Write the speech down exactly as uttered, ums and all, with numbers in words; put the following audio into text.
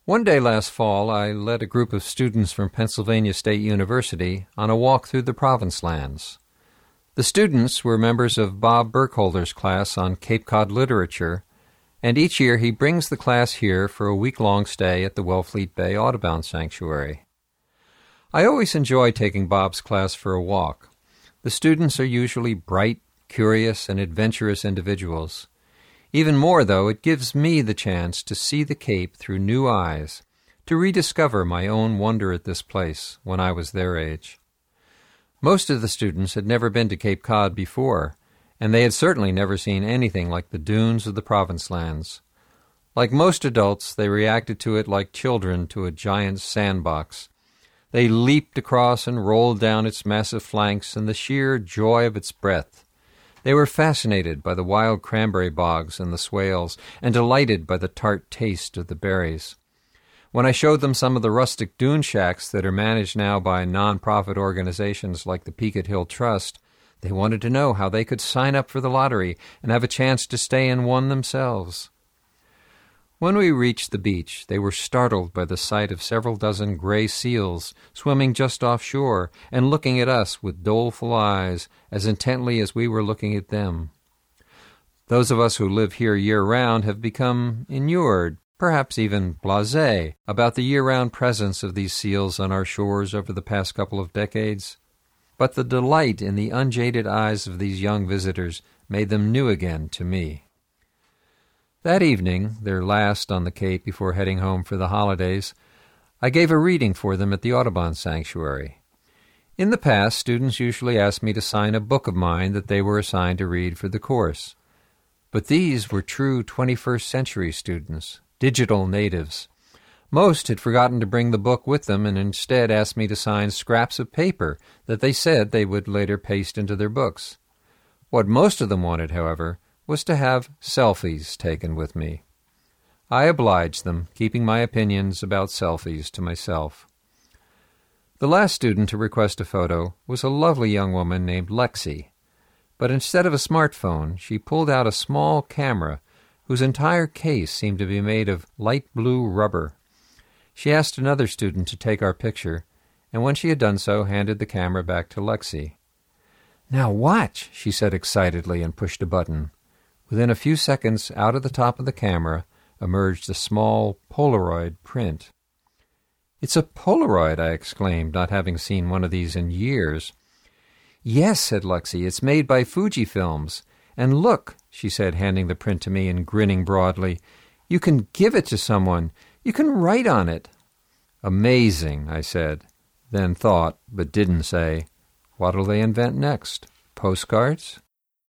One day last fall, I led a group of students from Pennsylvania State University on a walk through the Province Lands. The students were members of Bob Burkholder's class on Cape Cod literature, and each year he brings the class here for a week-long stay at the Wellfleet Bay Audubon Sanctuary. I always enjoy taking Bob's class for a walk. The students are usually bright, curious, and adventurous individuals. Even more, though, it gives me the chance to see the Cape through new eyes, to rediscover my own wonder at this place when I was their age. Most of the students had never been to Cape Cod before, and they had certainly never seen anything like the dunes of the Province Lands. Like most adults, they reacted to it like children to a giant sandbox. They leaped across and rolled down its massive flanks in the sheer joy of its breadth. They were fascinated by the wild cranberry bogs and the swales, and delighted by the tart taste of the berries. When I showed them some of the rustic dune shacks that are managed now by non-profit organizations like the Peaked Hill Trust, they wanted to know how they could sign up for the lottery and have a chance to stay in one themselves. When we reached the beach, they were startled by the sight of several dozen gray seals swimming just offshore and looking at us with doleful eyes as intently as we were looking at them. Those of us who live here year-round have become inured, perhaps even blasé, about the year-round presence of these seals on our shores over the past couple of decades. But the delight in the unjaded eyes of these young visitors made them new again to me. That evening, their last on the Cape before heading home for the holidays, I gave a reading for them at the Audubon Sanctuary. In the past, students usually asked me to sign a book of mine that they were assigned to read for the course. But these were true twenty-first century students, digital natives. Most had forgotten to bring the book with them and instead asked me to sign scraps of paper that they said they would later paste into their books. What most of them wanted, however, was to have selfies taken with me. I obliged them, keeping my opinions about selfies to myself. The last student to request a photo was a lovely young woman named Lexi, but instead of a smartphone, she pulled out a small camera whose entire case seemed to be made of light blue rubber. She asked another student to take our picture, and when she had done so, handed the camera back to Lexi. "Now watch," she said excitedly and pushed a button. Within a few seconds, out of the top of the camera emerged a small Polaroid print. "It's a Polaroid," I exclaimed, not having seen one of these in years. "Yes," said Lexi, "it's made by Fujifilms. And look," she said, handing the print to me and grinning broadly, "you can give it to someone. You can write on it." "Amazing," I said, then thought, but didn't say, "What'll they invent next? Postcards?"